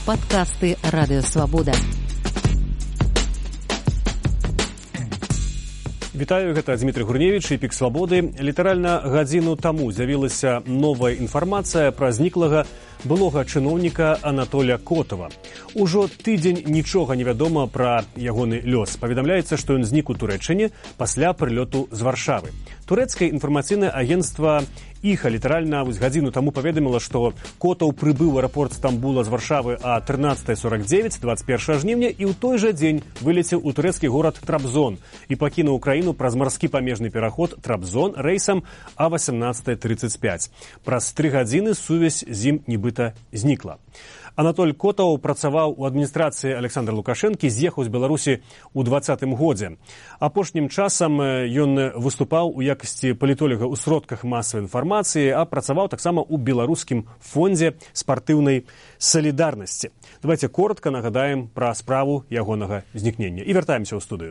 Падкасты Радыёвабода. Вітаю, гэта Дмітрый Гурневіч і Пік Свабоды. Літаральна гадзіну таму з'явілася новая інфармацыя пра зніклага былога чыноўніка Анатоля Котова. Ужо тыдзень нічога не вядома пра ягоны лёс. Паведамляецца, што ён знік у Турэччыне пасля прылёту з Варшавы. Турэцкае інфармацыйнае агенцтва «Іха» літаральна гадзіну таму паведаміла, што Котаў прыбыў у аэрапорт Стамбула з Варшавы а 13:49, 21 жніўня, і ў той жа дзень вылецеў у турэцкі горад Трабзон і пакінуў краіну праз марскі памежны пераход Трабзон рэйсам а 18:35. Праз 3 гадзіны сувязь з ім нібыта знікла. Анатоль Котаў працаваў у адміністрацыі Александра Лукашэнкі, з'ехаў з Беларусі ў 2020 годзе. Апошнім часам ён выступаў у якасці палітолага ў сродках масавай інфармацыі, а працаваў таксама ў беларускім фондзе спартыўнай салідарнасці. Давайте коротка нагадаем пра справу ягонага знікнення і вяртаемся ў студыю.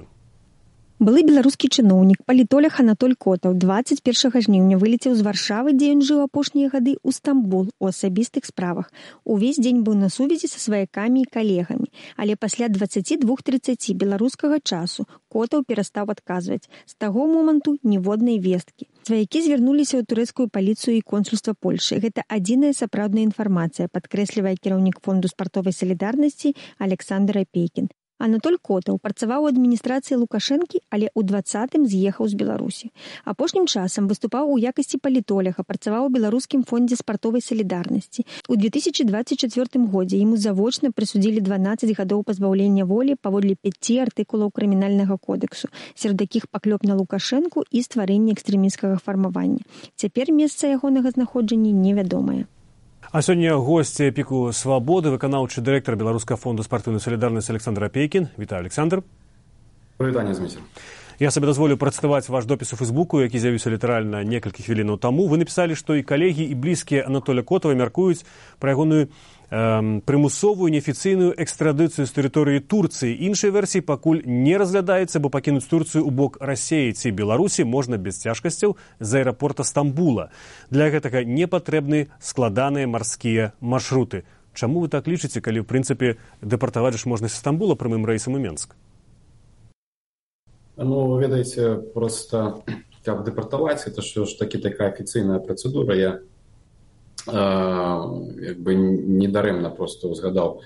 Былы беларускі чыноўнік, палітолог Анатоль Котаў 21 жніўня вылецеў з Варшавы, дзе ён жыў апошнія гады, у Стамбул у асабістых справах. Увесь дзень быў на сувязі са сваякамі і калегамі, але пасля 22:30 беларускага часу Котаў перастаў адказваць. З таго моманту ніводнай весткі. Сваякі звярнуліся ў турэцкую паліцыю і консульства Польшы. Гэта адзіная сапраўдная інфармацыя, падкрэслівае кіраўнік фонду спартовай салідарнасці Александр Апейкін. Анатоль Котаў працаваў у адміністрацыі Лукашэнкі, але ў 2020 з'ехаў з Беларусі. Апошнім часам выступаў у якасці палітолага, працаваў у беларускім фондзе спартовай салідарнасці. У 2024 годзе яму завочна прысудзілі 12 гадоў пазбаўлення волі паводле 5 артыкулаў крымінальнага кодексу, сярод якіх паклёп на Лукашэнку і стварэнне экстрэмісцкага фармавання. Цяпер месца ягонага знаходжання невядомае. А сёння госць Піку Свабоды, выканаўчы дырэктар Беларускага фонду спартыўнай салідарнасці Александр Апейкін. Вітаю, Александр. Прывітанне, Зміцер. Я сабе дазволю працытаваць ваш допіс у Фейсбуку, які з'явіўся літаральна некалькі хвілінаў таму. Вы напісалі, што і калегі, і блізкія Анатоля Котава мяркуюць пра ягоную прымусовую неафіцыйную экстрадыцыю з тэрыторыі Турцыі. Іншай версіі пакуль не разглядаецца, бо пакінуць Турцыю ў бок Расіі ці Беларусі можна без цяжкасцяў з аэрапорта Стамбула. Для гэтага не патрэбны складаныя марскія маршруты. Чаму вы так лічыце, калі, в прынцыпе, дэпартаваць ж можна з Стамбула прямым рэйсам у Менск? Ну, ведаеце, просто каб дэпартаваць, это ж такі такая афіцыйная працэдура. Я недарэмна просто узгадаў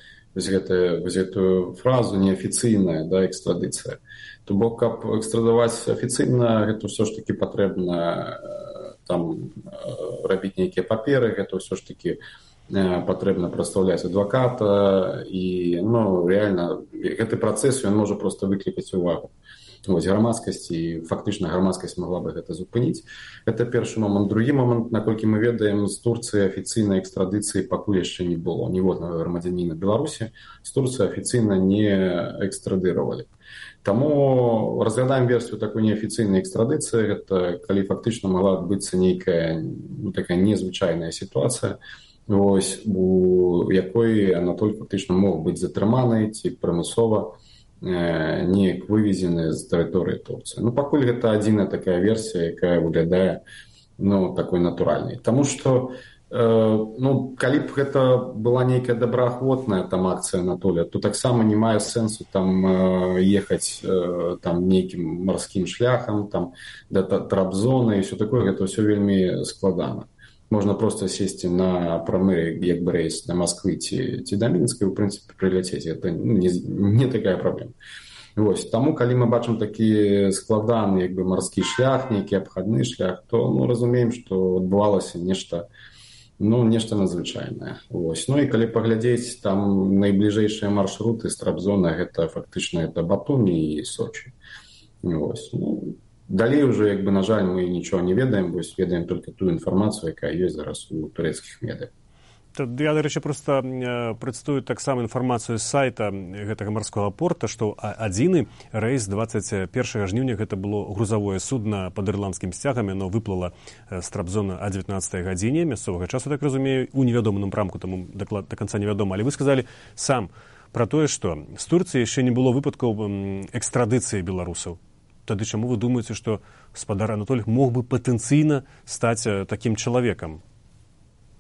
гэтую фразу неафіцыйная, да, экстрадыцыя. То бок, каб экстрадаваць афіцыйна, гэта ўсё ж такі патрэбна там рабіць нейкія паперы, гэта ўсё ж такі патрэбна прадстаўляць адваката, і ну, реально гэты працэс ён можа просто выклікаць увагу грамадскасці, і фактычна грамадскасць могла бы гэта зупыніць. Гэта першы момант. Другі момант, наколькі мы ведаем, з Турцыі афіцыйнай экстрадыцыі пакуль яшчэ не было. Ніводнага грамадзяніна Беларусі з Турцыі афіцыйна не экстрадыравалі. Таму разглядаем версію такой неафіцыйнай экстрадыцыі. Гэта калі фактычна могла адбыцца нейкая такая незвычайная сітуацыя, вось, у якой Анатоль фактычна мог быць затрыманы ці прымусова неяк вывезены з тэрыторыі Турцыі. Ну, пакуль гэта адзіная такая версія, якая выглядае такой натуральнай. Таму што калі б гэта была нейкая добраахвотная там акцыя Анатоля, то таксама не мае сэнсу там ехаць там нейкім марскім шляхам там да Трабзона і ўсё такое, гэта ўсё вельмі складана. Можна проста сесці на прамы як бы рэйс на Масквы ці да Мінска, у прынцыпе прыляцець. Гэта не такая праблема. Вось, таму калі мы бачым такі складаны як бы марскі шлях, нейкі абхадны шлях, то разумеем, што адбывалася нешта надзвычайнае. Вось. Ну і калі паглядзець там найбліжэйшыя маршруты з Трабзона, гэта фактычна это Батумі і Сочи. Вось. Далей уже, на жаль, мы нічого не ведаем, вось ведаем толькі ту інфармацыю, якая ёсць зараз у турэцкіх медыях. Я, до речі, просто прадстаю таксама інфармацыю з сайта гэтага марскога порта, што адзіны рэйс 21 жніўня, гэта было грузавое судна пад ірландскім сцягам, яно выплыла з Трабзона о 19 гадзіне мясцовага часу, так разумею, у невядомым напрамку, таму да канца невядома. Але вы сказалі сам пра тое, што з Турцыі яшчэ не было выпадкаў экстрадыцыі беларусаў. Тады чаму вы думаеце, што спадар Анатоль мог бы патэнцыйна стаць такім чалавекам?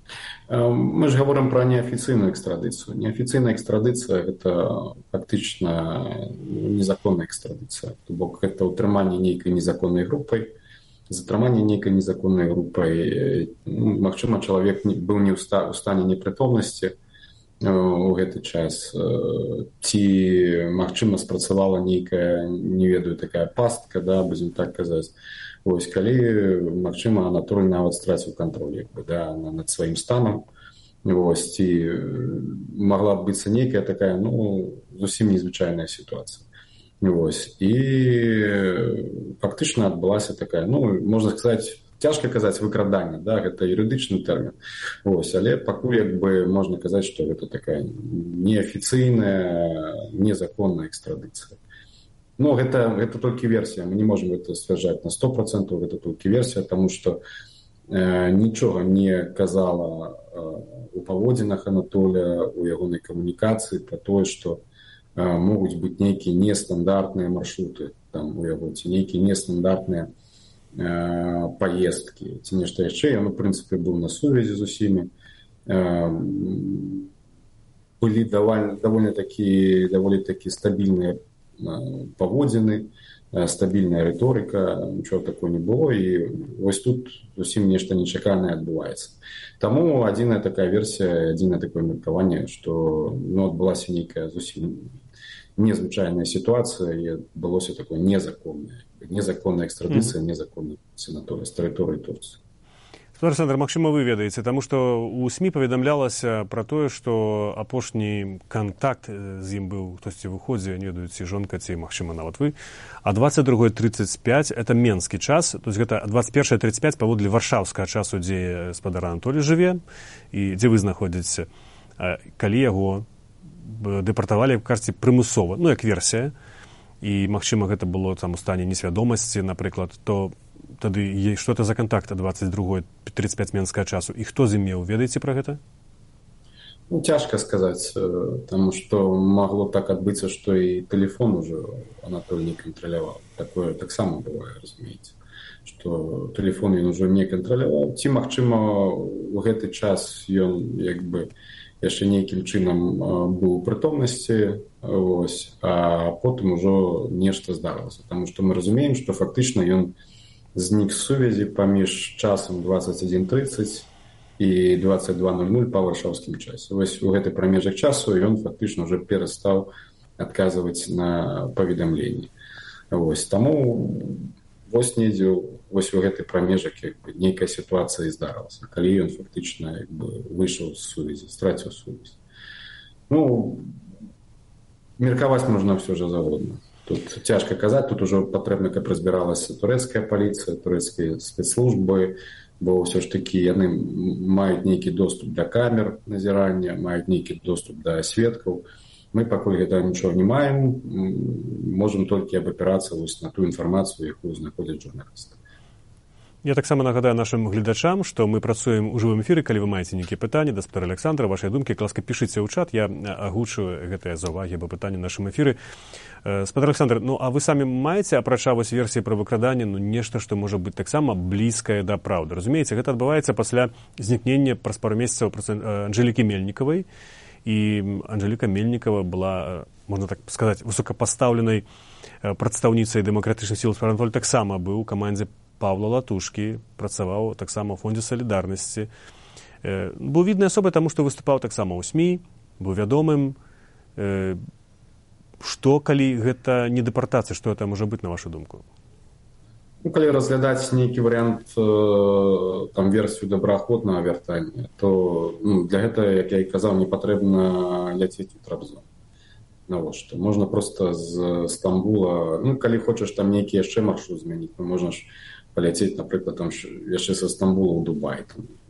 Мы же говорим про неофициальную экстрадицию. Неофициальная экстрадиция – это фактично незаконная экстрадиция. То бок это утрымание некой незаконной группой. Затрымание некой незаконной группой. Магчыма, чалавек быў не ў стане непрытомнасці у гэты час. Ці, магчыма, спрацавала нейкая, не ведаю, такая пастка, да, будзем так казаць. Вось, калі, магчыма, Анатоль нават страціў кантроль над сваім станам. Вось, ці магла б быцца нейкая такая, зусім незвычайная сітуацыя. Вось, і фактычна адбылася такая, можна сказаць, цяжка казаць выкраданне, да, гэта юрыдычны тэрмін. Вось, але пакуль як бы можна казаць, што гэта такая неафіцыйная, незаконная экстрадыцыя. Гэта толькі версія, мы не можам гэта сцвярджаць на 100%, гэта толькі версія, таму што нічога не казала у паводзінах Анатоля, у ягонай камунікацыі пра тое, што могуць быць нейкія нестандартныя маршруты там у яго, ці нейкія нестандартныя паездкі, ці нешта яшчэ. Ён, у прынцыпе, быў на сувязі з усімі. Былі даволі такі стабільныя паводзіны, стабільная рыторыка, нічого такого не было, і вось тут зусім нешта нечаканае адбываецца. Таму адзіная такая версія, адзінае такое меркаванне, што адбылася нейкая зусім незвычайная сітуацыя і адбылося такое незаконная экстрадыцыя, незаконная Анатолія з тэрыторыі Турцыі. Александр, магчыма, вы ведаеце, таму што ў СМІ паведамлялася пра тое, што апошні кантакт з ім быў хтосьці ў выходзе, не ведаю, ці жонка, ці, магчыма, нават вы. А 22:35 это менскі час, то есть гэта 21:35 паводле варшаўскага часу, дзе гаспадар Анатолій жыве і дзе вы знаходзіцеся, калі яго дэпартавалі, кажаце, прымусова, як версія, і, магчыма, гэта было там у стане несвядомасці, напрыклад, то тады што это за контакт 22:35 менскага часу, і хто з ім меў, ведаеце пра гэта? Цяжка сказаць, таму што магло так адбыцца, што і тэлефон ужо Анатоль не кантраляваў. Такое таксама бывае, разумееце, што тэлефон ён ужо не кантраляваў. Ці, магчыма, у гэты час ён як бы яшчэ нейкім чынам быў у прытомнасці, а потым ужо нешта здарылася. Таму што мы разумеем, што фактычна ён знік з сувязі паміж часам 21:30 і 22:00 па варшаўскім часе. Вось у гэты прамежак часу ён фактычна ўжо перастаў адказваць на паведамленні. Таму вось недзе вось у гэты прамежак нейкая сітуацыя і здарылася, калі ён фактычна выйшаў з сувязі, страціў сувязь. Меркаваць можна ўсё ж заводна. Тут цяжка казаць, тут ужо патрэбна, каб разбіралася турэцкая паліцыя, турэцкія спецслужбы, бо ўсё ж такі яны маюць нейкі доступ да камер назірання, маюць нейкі доступ да сведкаў. Мы пакуль гэта нічога не маем, можам толькі абапірацца на ту інфармацыю, якую знаходзяць журналісты. Я таксама нагадаю нашым гледачам, што мы працуем у жывым эфіры. Калі вы маеце нейкія пытанні да гаспадара Александра, вашыя думкі, ласка, пішыце ў чат, я агучу гэтыя заўвагі або пытанні ў нашым эфіры. Гаспадар Александр, а вы самі маеце, апрача вось версіі пра выкраданне, нешта, што можа быць таксама блізкае да праўды? Разумееце, гэта адбываецца пасля знікнення праз пару месяцаў Анжэлікі Мельнікавай, і Анжэліка Мельнікава была, можна так сказаць, высокапастаўленай прадстаўніцай дэмакратычных сіл. Анатоль таксама быў у камандзе Павла Латушкі, працаваў таксама ў фондзе салідарнасці. Быў віднай асобай, таму што выступаў таксама ў СМІ, быў вядомым. Што, калі гэта не дэпартацыя, што гэта можа быць, на вашу думку? Калі разглядаць нейкі варыянт версію добраахвотнага вяртання, то для гэта, як я і казаў, не патрэбна ляцець у Трабзон. Навошта? Можна проста з Стамбула, калі хочаш там нейкі яшчэ маршрут змяніць, можна ж паляцець, напрыклад, яшчэ са Стамбула ў Дубай.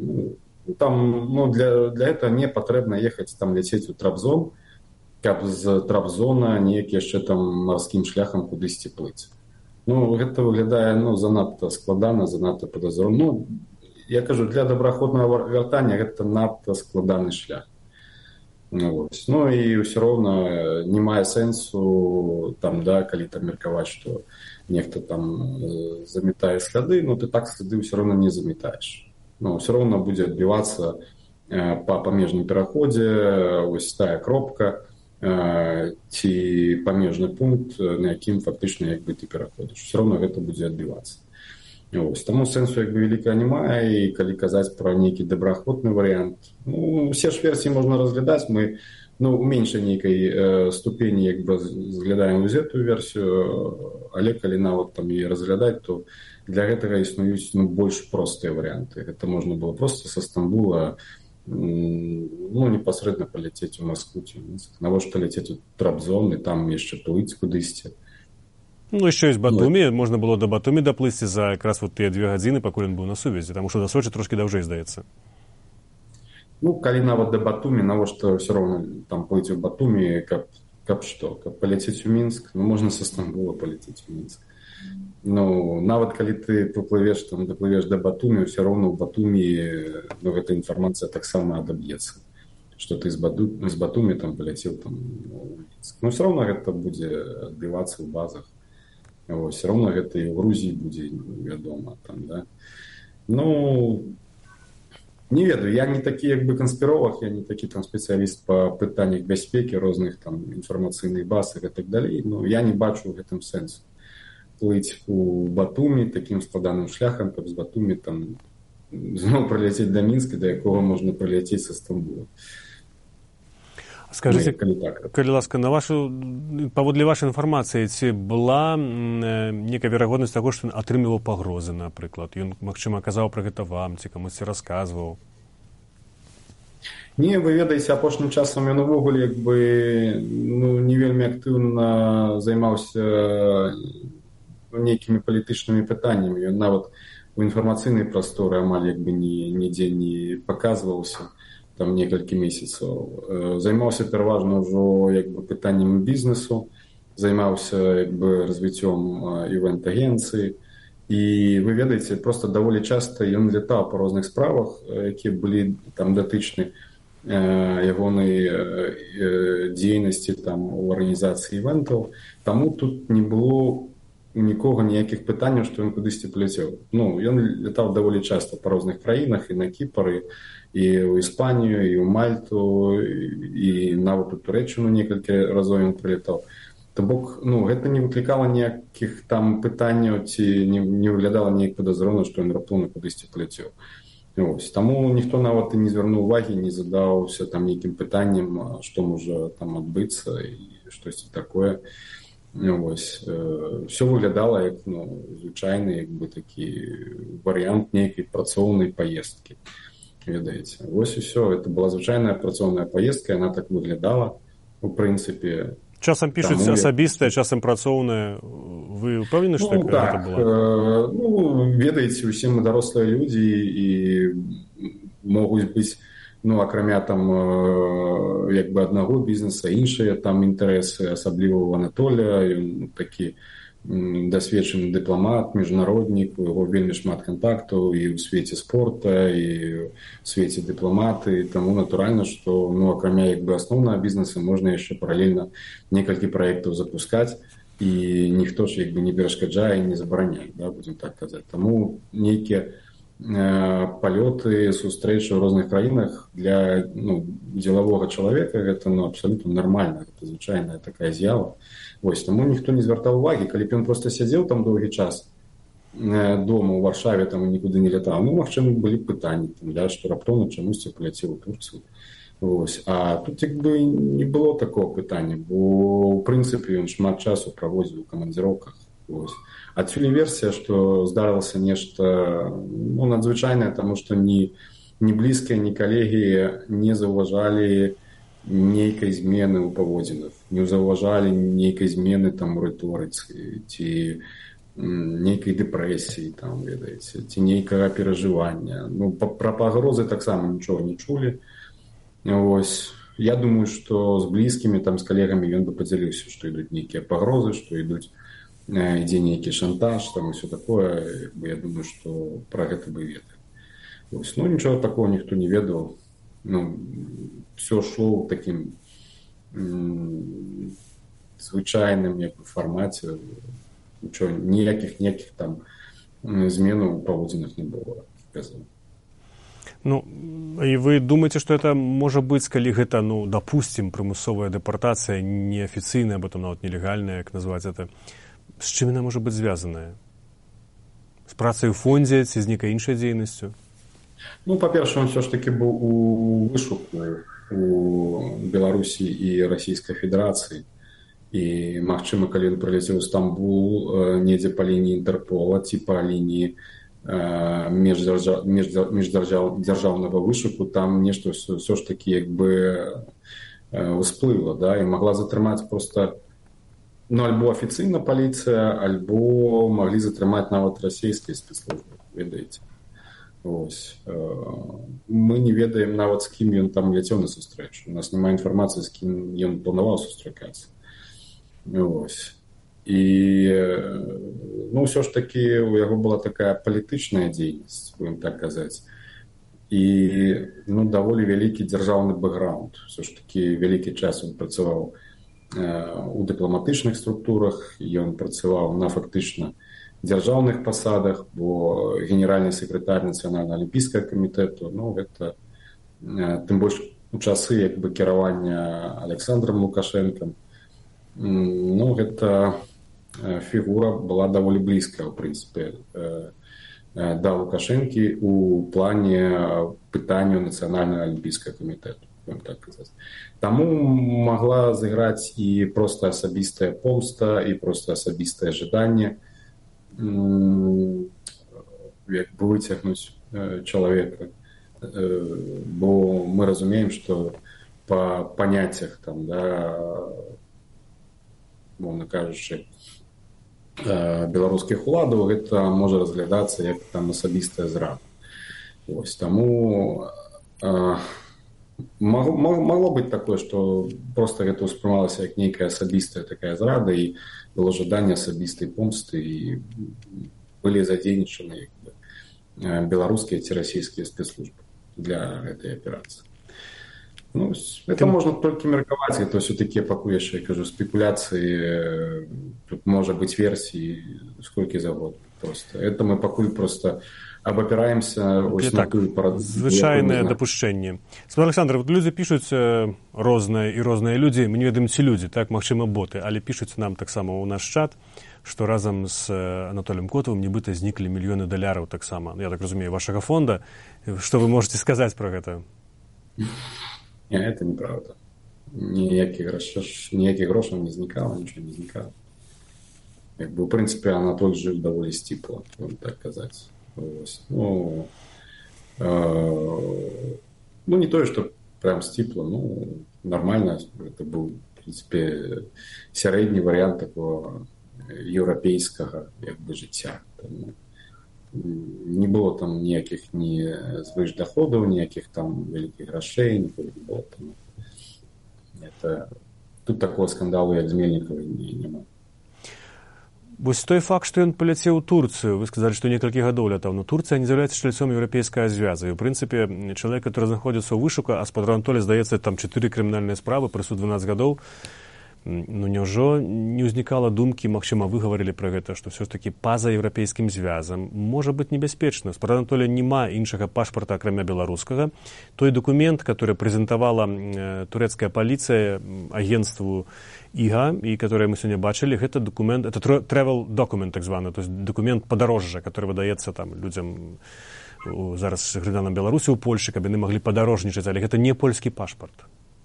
Для этого не патрэбна ехаць там ляцець у Трабзон, каб з Трабзона неяк яшчэ там марскім шляхам кудысьці плыць. Гэта выглядае занадта складана, занадта падазрона. Я кажу, для добраахвотнага вяртання гэта надта складаны шлях. І ўсё роўна не мае сэнсу калі меркаваць, што нехта там замятае сляды, ты так сляды ўсё роўна не замятаеш. Ўсё роўна будзе адбівацца па памежным пераходзе, вось тая кропка ці памежны пункт, на якім фактычна як бы ты пераходзіш. Все роўно гэта будзе адбівацца. Ось, таму сэнсу як бы вялікага немае, і калі казаць пра нейкі добраахвотны варыянт, усе ж версіі можна разглядаць, мы у меншай нейкай ступені як бы зглядаем гэтую версію, але калі нават там і разглядаць, то для гэтага існуюць больш простыя варыянты. Гэта можна было проста са Стамбула непасрэдна паляцець у Маскву ці Мінск. Навошта ляцець у Трабзон і там яшчэ плыць кудысьці? Еще есть Батумі, можна было до Батумі доплысці за якраз вот тыя 2 гадзіны, пакуль ён быў на сувязі, таму што да Сочы трошкі даўжэй, здаецца. Калі нават да Батумі, навошта ўсё роўна там плыць у Батумі, каб што? Каб паляцець у Мінск? Можна са Стамбула паляцець у Мінск. Нават калі ты доплывеш да Батумі, ўсё роўна ў Батумі гэта інфармацыя таксама адаб'ецца, што ты з Батумі там паляцеў там у Мінск. Ўсё роўна гэта будзе адбівацца ў базах. Все роўно гэта і ў Грузіі будзе вядома там, да. Не ведаю, я не такі як бы канспіровак, я не такі там спецыяліст па пытаннях бяспекі розных там інфармацыйных баз і так далей, я не бачу ў гэтым сэнсу плыць у Батумі такім складаным шляхам, каб з Батумі там зноў праляцець да Мінска, да якога можна праляцець са Стамбула. Скажыце, калі ласка, паводле вашай інфармацыі, ці была некая верагоднасць таго, што ён атрымліваў пагрозы, напрыклад? Ён, магчыма, казаў пра гэта вам, ці камусьці расказваў? Не, вы ведаеце, апошнім часам ён увогуле як бы не вельмі актыўна займаўся нейкімі палітычнымі пытаннямі. Ён нават у інфармацыйнай прасторы амаль як бы нідзе не паказваўся там некалькі месяцаў. Займаўся пераважна ўжо як бы пытаннямі бізнесу, займаўся як бы развіццём івент-агенцыі. І вы ведаеце, просто даволі часта ён летаў па розных справах, якія былі там датычны ягонай дзейнасці там у арганізацыі івентаў. Таму тут не было нікога ніякіх пытанняў, што ён кудысьці паляцеў. Ён летаў даволі часта па розных краінах, і на Кіпр, і ў Іспанію, і ў Мальту, і нават у Турэччыну некалькі разоў ён прылетаў. То бок, гэта не выклікала ніякіх там пытанняў, ці не выглядала неяк падазрона, што ён раптоўна кудысьці паляцеў. Таму ніхто нават і не звярнуў увагі, не задаўся там нейкім пытаннем, што можа там адбыцца і штосьці такое. Все выглядала як звычайны як бы такі варыянт нейкай працоўнай паездкі. Ведаеце, вось і ўсё, это была звычайная працоўная паездка, яна так выглядала у прынцыпе. Часам пішуць асабістая, часам працоўная. Вы ўпэўнены, што гэта была? Ведаеце, усе мы дарослыя людзі і могуць быць акрамя там як бы аднаго бізнеса, іншыя там інтарэсы, асабліва ў Анатолія, ён такі дасведчаны дыпламат, міжнароднік, у яго вельмі шмат кантактаў і ў свеце спорта, і ў свеце дыпламаты, таму натуральна, што акрамя як бы асноўнага бізнеса можна яшчэ паралельна некалькі праектаў запускаць, і ніхто ж як бы не перашкаджае і не забараняе, будзем так казаць. Таму нейкія палёты, сустрэчы ў розных краінах для дзелавога чалавека гэта абсалютна нармальна, гэта звычайная такая з'ява. Таму ніхто не звяртаў увагі, калі б ён проста сядзеў там доўгі час дома ў Варшаве там і нікуды не лятаў, магчыма, былі пытанні, што раптоўна чамусьці паляцеў у Турцыю. А тут як бы не было такого пытання, бо ў прынцыпе ён шмат часу праводзіў у камандзіроўках. Адсюль версія, што здарылася нешта надзвычайнае, таму што ні блізкія, ні калегі не заўважалі нейкай змены ў паводзінах, не заўважалі нейкай змены там у рыторыцы, ці нейкай дэпрэсіі, там, ведаеце, ці нейкага перажывання. Пра пагрозы таксама нічога не чулі. Я думаю, што з блізкімі, там, з калегамі ён бы падзяліўся, што ідуць нейкія пагрозы, што ідзе нейкі шантаж, там, і все такое. Я думаю, што пра гэта бы ведалі. Нічога такого ніхто не ведаў. Все шло ў такім звычайным фармаце. Ніякіх там зменаў у паводзінах не было. Ну, і вы думаеце, што это можа быць, калі гэта, ну, допустим, прымусовая дэпартацыя неафіцыйная, або там нават нелегальная, як назваць это, з чым яна можа быць звязаная? З працай у фондзе ці з нейкай іншай дзейнасцю? Ну, па-першае, он все ж таки быў у вышуку у Беларусі і Расійскай Федэрацыі. І, магчыма, калі ён прыляцеў у Стамбул недзе па лініі Інтэрпола ці па лініі міждзяржаўнага вышуку, там нешта ўсё ж такі як бы усплыла, да, і магла затрымаць проста, ну, альбо афіцыйна паліцыя, альбо маглі затрымаць нават расійскія спецслужбы, ведаеце. Вось. Мы не ведаем нават, з кім ён там ляцеў на сустрэчу. У нас няма інфармацыі, з кім ён планаваў сустракацца. Вось. І, ну, ўсё ж такі у яго была такая палітычная дзейнасць, будем так казаць. І, ну, даволі вялікі дзяржаўны бэкграунд. Ўсё ж такі вялікі час ён працаваў у дыпламатычных структурах, ён працаваў на фактычна дзяржаўных пасадах, бо генеральны сакратар Нацыянальнага алімпійскага камітэту, ну, гэта тым больш у часы як бы кіравання Александром Лукашэнкам. Ну, гэта фігура была даволі блізкая, у прынцыпе, да Лукашэнкі у плане пытання Нацыянальнага алімпійскага камітэту, так казаць. Таму магла зайграць і проста асабістая помста, і проста асабістае жаданне як бы выцягнуць чалавека. Бо мы разумеем, што па паняццях там, да, мовна кажучы, беларускіх уладаў, гэта можа разглядацца як там асабістая зрада. Вось, таму магло быць такое, што проста гэта ўспрымалася як нейкая асабістая такая зрада, і было жаданне асабістай помсты, і былі задзейнічаны беларускія ці расійскія спецслужбы для гэтай аперацыі. Ну, это можно толькі меркаваць, гэта ўсё-такі пакуль яшчэ, я кажу, спекуляцыі, тут можа быць версій сколькі загодна. Просто это мы пакуль просто абапіраемся ось на тую парадыгму. Звычайнае дапушчэнне. Смотри, Александр, вот людзі пішуць розныя і розныя людзі, мы не ведаем ці людзі, так, магчыма, боты, але пішуць нам таксама ў наш чат, што разам з Анатоліем Котавым нібыта зніклі мільёны даляраў таксама, я так разумею, вашага фонда. Што вы можете сказаць пра гэта? Не, это неправда. Ніякіх грошаў не знікала, нічого не знікала. Як бы, у прынцыпе, Анатоль жыў даволі сціпла, будем так казаць. Ну, не тое, што прям сціпла, ну, нормально. Это быў, в прынцыпе, сярэдні варыянт такого еўрапейскага, як бы, жыцця. Там, не было там ніякіх ні звышдаходаў, ніякіх там вялікіх грошей, ніколі не было там. Это... Тут такого скандалу, як з Мельнікавай, няма. Вось той факт, што ён паляцеў у Турцыю, вы сказалі, што некалькі гадоў лятаў, но Турцыя не з'яўляецца чальцом еўрапейскага звяза. І, у прынцыпе, чалавек, который знаходзіцца ў вышуку, а з-пад Анатоля, здаецца, там 4 крымінальныя справы, прысуд 12 гадоў, ну, няўжо не ўзнікала думкі, магчыма, вы гаварылі пра гэта, што ўсё ж такі па-за еўрапейскім звязам можа быць небяспечна. З-пад Анатоля няма іншага пашпарта, акрамя беларускага. Той дакумент, который прэзентавала турэцкая паліцыя агенцтву ІГА, і который мы сёння бачылі, гэта документ, это travel document, так званы, то есть документ падарожжа, который выдаецца там людзям зараз грамадзянам Беларусі ў Польшы, каб яны маглі падарожнічаць, але гэта не польскі пашпарт.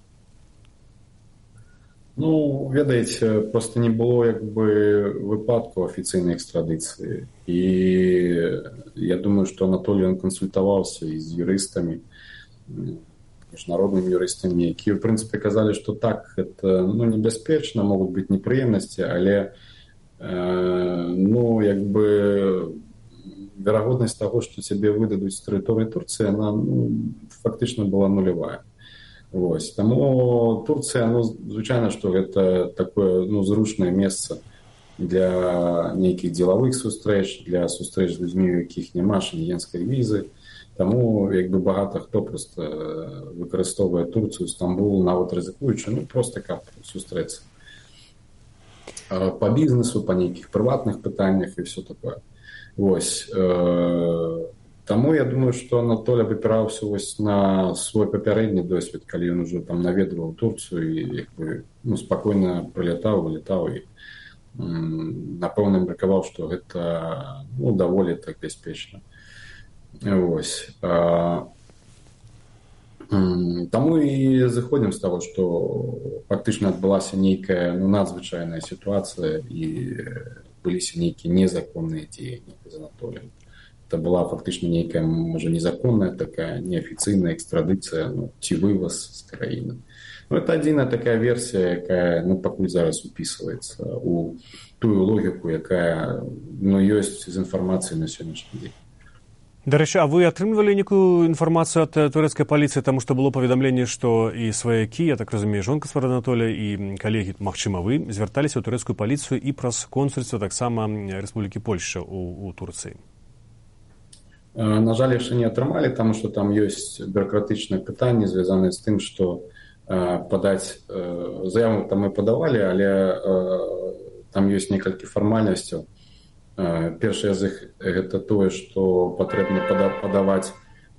Ну, ведаеце, просто не было як бы выпадку афіцыйнай экстрадыцыі. І я думаю, што Анатолій ён кансультаваўся і з юрыстамі, міжнароднымі юрыстамі, якія, в прынцыпе, казалі, што так, это, ну, небяспечна, могуць быць непрыемнасці, але, ну, як бы верагоднасць таго, што цябе выдадуць з тэрыторыі Турцыі, она, ну, фактычна была нулявая. Вось. Таму Турцыя, ну, звычайна, што гэта такое, ну, зручнае месца для нейкіх дзелавых сустрэч, для сустрэч з людзьмі, у якіх няма шенгенскай візы. Таму, як бы, багата хто проста выкарыстоўвае Турцыю, Стамбул, нават рызыкуючы, ну, проста каб сустрэцца. Па бізнесу, па нейкіх прыватных пытаннях і ўсё такое. Вось. Таму я думаю, што Анатоль абапіраўся вось на свой папярэдні досвед, калі ён ужо там наведваў Турцыю і як бы, ну, спакойна прылятаў, вылетаў і напэўна меркаваў, што гэта, ну, даволі так бяспечна. Вось. Таму і зыходзім з таго, што фактычна адбылася нейкая, ну, надзвычайная сітуацыя і быліся нейкія незаконныя дзеянні з Анатоліем. Это была фактычна нейкая, можа, незаконная такая неафіцыйная экстрадыцыя, ну, ці вываз з краіны. Ну, это адзіная такая версія, якая, ну, пакуль зараз упісваецца у тую логіку, якая, ну, ёсць з інфармацыяй на сённяшні дзень. Дарэчы, а вы атрымлівалі нейкую інфармацыю ад турэцкай паліцыі, таму што было паведамленне, што і сваякі, я так разумею, жонка свара Анатоля і калегі, магчыма, вы звярталіся ў турэцкую паліцыю і праз консульства таксама Рэспублікі Польшча у Турцыі? На жаль, яшчэ не атрымалі, таму што там ёсць бюракратычнае пытанне, звязанае з тым, што падаць заяву там мы падавалі, але там ёсць некалькі фармальнасцяў. Першае з іх гэта тое, што патрэбна падаваць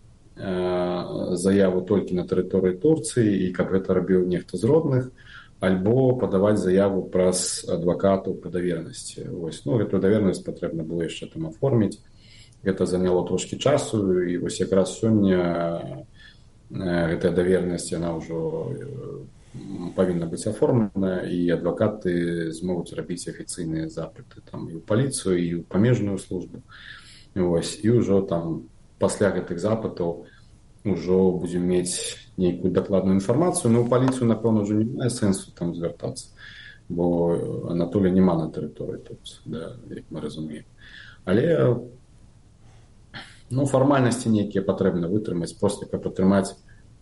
заяву толькі на тэрыторыі Турцыі і каб гэта рабіў нехта з родных, альбо падаваць заяву праз адвакатаў па давернасці. Вось, ну, гэтую давернасць патрэбна было яшчэ там аформіць. Гэта заняло трошкі часу, і вось якраз сёння гэтая давернасць, яна ўжо павінна быць аформлена, і адвакаты змогуць рабіць афіцыйныя запыты там і ў паліцыю, і ў памежную службу. Вось, і ўжо там пасля гэтых запытаў ўжо будзем мець нейкую дакладную інфармацыю. Ну, у паліцыю, напэўна, ўжо не мае сэнсу там звяртацца, бо Анатолія няма на тэрыторыі Турцыі, да, як мы разумеем. Але ну, фармальнасці нейкія патрэбна вытрымаць, проста каб атрымаць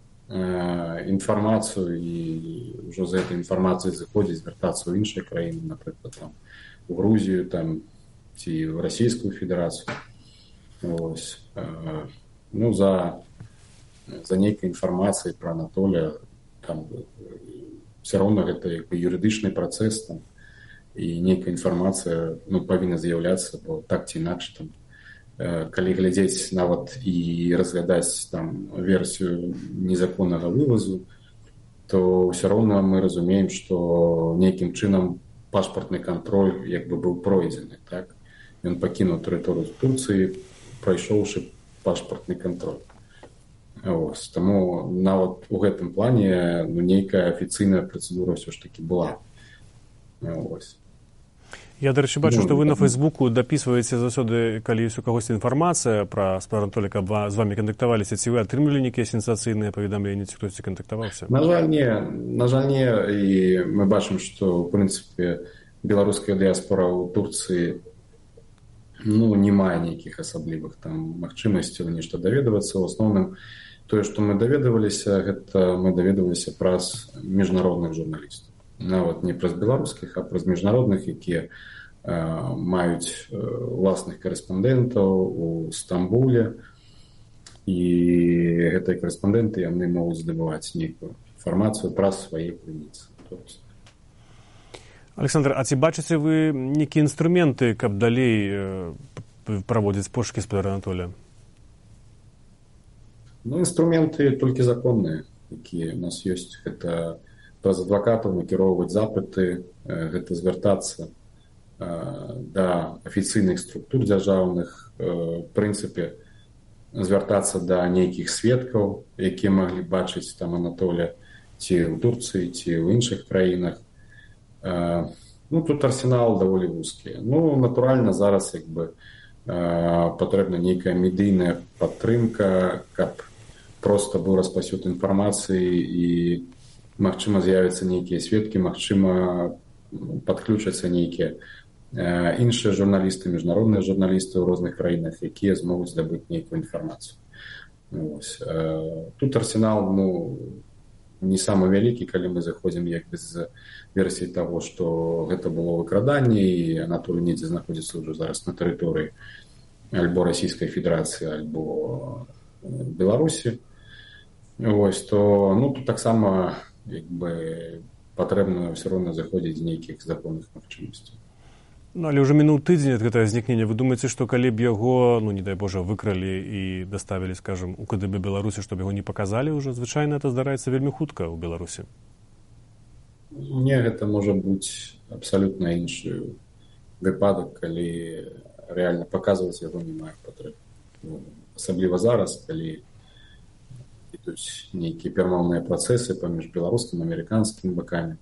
інфармацыю і ўжо з гэтай інфармацыяй зыходзіць, звяртацца ў іншыя краіны, напрыклад, там, у Грузію там, ці ў Расійскую Федэрацыю. Ось. Ну, за нейкай інфармацыяй пра Анатолія, там, все роўна гэта як бы юрыдычны працэс, там, і нейкая інфармацыя, ну, павінна з'яўляцца, бо так ці інакш там, калі глядзець нават і разглядаць там версію незаконнага вывазу, то ўсё роўна мы разумеем, што нейкім чынам пашпартны кантроль як бы быў пройдзены, так? Ён пакінуў тэрыторыю Турцыі, прайшоўшы пашпартны кантроль. Ось. Таму нават у гэтым плане, ну, нейкая афіцыйная працэдура ўсё ж такі была. Ось. Я, дарэчы, бачу, што вы на Фейсбуку дапісваеце заўсёды, калі ёсць у кагосьці інфармацыя пра справу Анатолія, каб з вамі кантактаваліся, ці вы атрымлівалі нейкія сенсацыйныя паведамленні, ці хтосьці кантактаваўся? На жаль, не. І мы бачым, што, ў прынцыпе, беларуская дыяспора ў Турцыі, ну, не мае нейкіх асаблівых там магчымасцяў нешта даведавацца. У асноўным, тое, што мы даведаваліся, гэта мы даведаваліся праз міжнародных журналістаў. Нават не праз беларускіх, а праз міжнародных, якія маюць уласных карэспандэнтаў у Стамбуле, і гэтыя карэспандэнты яны могуць здабываць нейкую інфармацыю праз свае крыніцы. Александр, а ці бачыце вы нейкія інструменты, каб далей праводзіць пошукі спадара Анатолія? Ну, інструменты толькі законныя, якія у нас ёсць. Гэта праз адвакатаў накіроўваць запыты, гэта звяртацца да афіцыйных структур дзяржаўных, в прынцыпе, звяртацца да нейкіх сведкаў, якія маглі бачыць там Анатолія ці ў Турцыі, ці ў іншых краінах. Ну, тут арсенал даволі вузкі. Ну, натуральна, зараз як бы патрэбна нейкая медыйная падтрымка, каб проста быў распасюд інфармацыі і магчыма, з'явяцца нейкія сведкі, магчыма, падключацца нейкія іншыя журналісты, міжнародныя журналісты ў розных краінах, якія змогуць здабыць нейкую інфармацыю. Ось. Тут арсенал, ну, не самы вялікі, калі мы заходзім як бы з версіі таго, што гэта было выкраданне, і Анатолій недзе знаходзіцца ўжо зараз на тэрыторыі альбо Расійскай Федэрацыі, альбо Беларусі. Ось, то, ну, тут таксама як бы патрэбна ўсё роўна заходзіць з нейкіх законных магчымасцяў. Ну, але ўжо мінуў тыдзень ад гэтага знікнення. Вы думаеце, што калі б яго, ну, не дай Божа, выкралі і даставілі, скажам, у КДБ Беларусі, чтобы яго не паказалі ўжо? Звычайна это здараецца вельмі хутка ў Беларусі. Не, гэта можа быць абсалютна іншы выпадак, калі рэальна паказваць яго не мае патрэбы. Ну, асабліва зараз, калі ідуць нейкія перамоўныя працэсы паміж беларускім і амерыканскімі бакамі.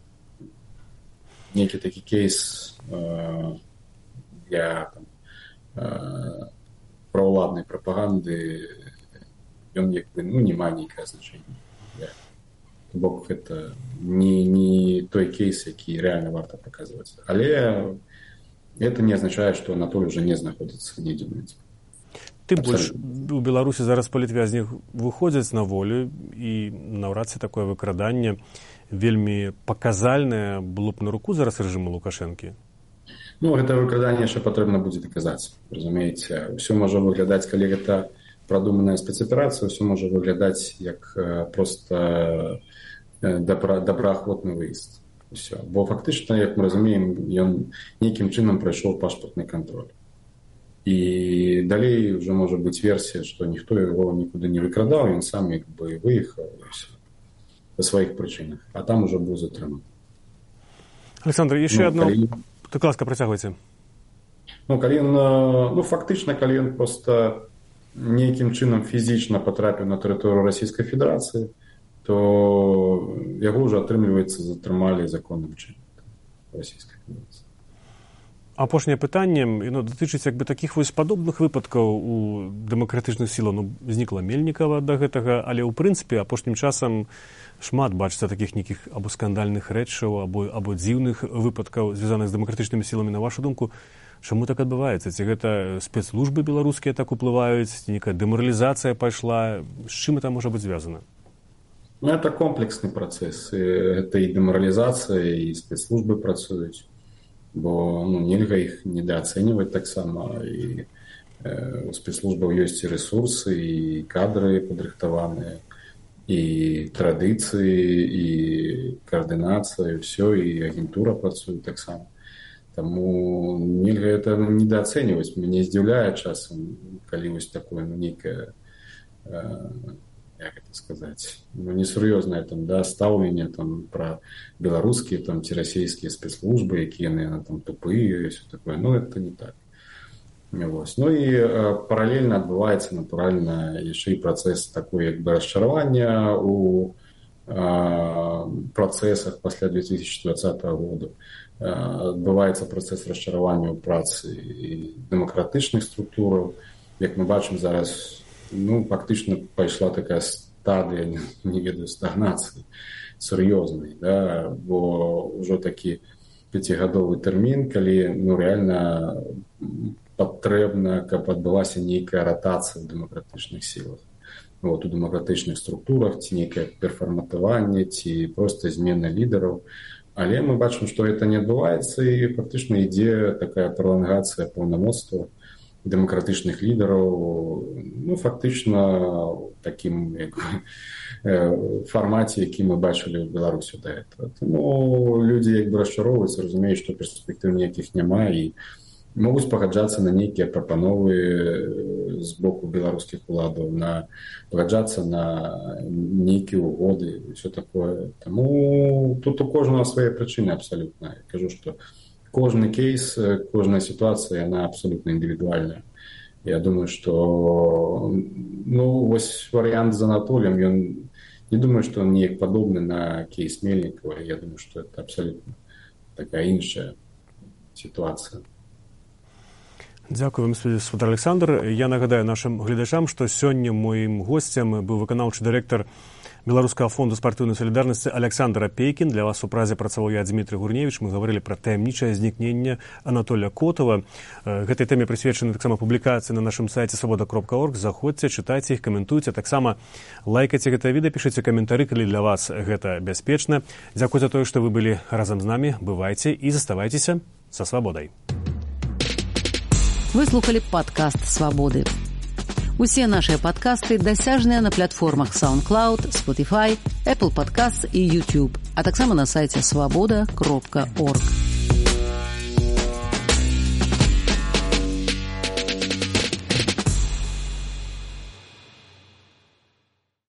Нейкі такі кейс для праўладнай прапаганды, ён як бы, ну, не мае нейкае значэння. Бок гэта не той кейс, які рэальна варта паказваць. Але это не азначае, што Анатолій уже не знаходзіцца нідзе ў Мінску. Тым больш у Беларусі зараз палітвязні выходзяць на волю, і наўрад ці такое выкраданне вельмі паказальнае было б на руку зараз рэжыму Лукашэнкі. Ну, гэта выкраданне яшчэ патрэбна будзе даказаць. Разумееце, ўсё можа выглядаць, калі гэта прадуманая спецаперацыя, ўсё можа выглядаць як проста добраахвотны выезд. Усё. Бо фактычна, як мы разумеем, ён нейкім чынам прайшоў пашпартны кантроль. І далей уже можа быць версія, што ніхто яго нікуды не выкрадаў, ён сам як бы выехаў і ўсё. По сваіх прычынах, а там уже быў затрыманы. Александр, яшчэ одно... Так, ласка, працягвайце. Ну, калі ён, ну, фактычна, калі ён проста нейкім чынам фізічна патрапіў на тэрыторыю Расійскай Федэрацыі, то яго ўжо, атрымліваецца, затрымалі законным чынам Расійскай Федэрацыі. Апошняе пытанне, яно датычыць як бы такіх вось падобных выпадкаў у дэмакратычных сілах. Ну, знікла Мельнікава да гэтага, але ў прынцыпе апошнім часам шмат бачыцца такіх нейкіх або скандальных рэчаў, або дзіўных выпадкаў, звязаных з дэмакратычнымі сіламі. На вашу думку, чаму так адбываецца? Ці гэта спецслужбы беларускія так уплываюць, ці нейкая дэмаралізацыя пайшла? З чым это можа быць звязана? Ну, это комплексны працэс. Гэта і дэмаралізацыя, і спецслужбы працуюць. Бо, ну, нельга іх недаацэньваць таксама, і у спецслужбаў ёсць і рэсурсы, і кадры падрыхтаваныя, і традыцыі, і каардынацыя, і ўсё, і агентура працуе таксама. Таму нельга это недаацэньваць. Мяне здзіўляе часам, калі вось такое, ну, нейкае, як это сказаць, ну, несур'ёзнае там, да, стаўленне там пра беларускія там ці расійскія спецслужбы, якія яны там тупыя і ўсё такое. Ну, это не так. Вось. Ну і паралельна адбываецца, натуральна, яшчэ і працэс такой як бы расчаравання у працэсах пасля 2020 года. Адбываецца працэс расчаравання ў працы і дэмакратычных структураў. Як мы бачым зараз, ну, фактычна пайшла такая стадыя, не ведаю, стагнацыі сур'ёзнай, да, бо ўжо такі 5гадовы тэрмін, калі, ну, рэальна патрэбна, каб адбылася нейкая ратацыя ў дэмакратычных сілах. Вот, у дэмакратычных структурах, ці нейкае перфарматаванне, ці проста змена лідараў. Але мы бачым, што гэта не адбываецца, і фактычна ідзе такая пралангацыя паўнамоцтва дэмакратычных лідараў, ну, фактычна в такім фармаце, які мы бачылі ў Беларусі да этого. Тому людзі як бы расчароўваюцца, разумеюць, што перспектыў ніякіх няма, і могуць пагаджацца на нейкія прапановы з боку беларускіх уладаў, пагаджацца на нейкія угоды, ўсё такое. Таму тут у кожнага свае прычыны абсалютна. Я кажу, што кожны кейс, кожная ситуация, она абсолютно индивидуальная. Я думаю, что, ну, вось вариант с Анатолием, я не думаю, что он неяк подобный на кейс Мельникова. Я думаю, что это абсолютно такая іншая ситуация. Дзякую вам, спадар Александр. Я нагадаю нашим гледачам, што сёння моим гостем быў выканаўчы дырэктар Беларускага фонду спартыўнай салідарнасці Александр Апейкін. Для вас у празе працаваў я, Дмітрый Гурневіч. Мы гаварылі пра таямнічае знікненне Анатолія Котова. Гэтай тэме прысвечаны таксама публікацыі на нашым сайце свабода.орг. Заходзьце, чытайце іх, каментуйце. Таксама лайкайце гэта відэа, пішыце каментары, калі для вас гэта бяспечна. Дзякуй за тое, што вы былі разам з намі. Бывайце і заставайцеся са свабодай. Вы слухали падкаст «Свабоды». Усе нашыя падкасты дасяжныя на платформах SoundCloud, Spotify, Apple Podcasts і YouTube, а таксама на сайце свабода.орг.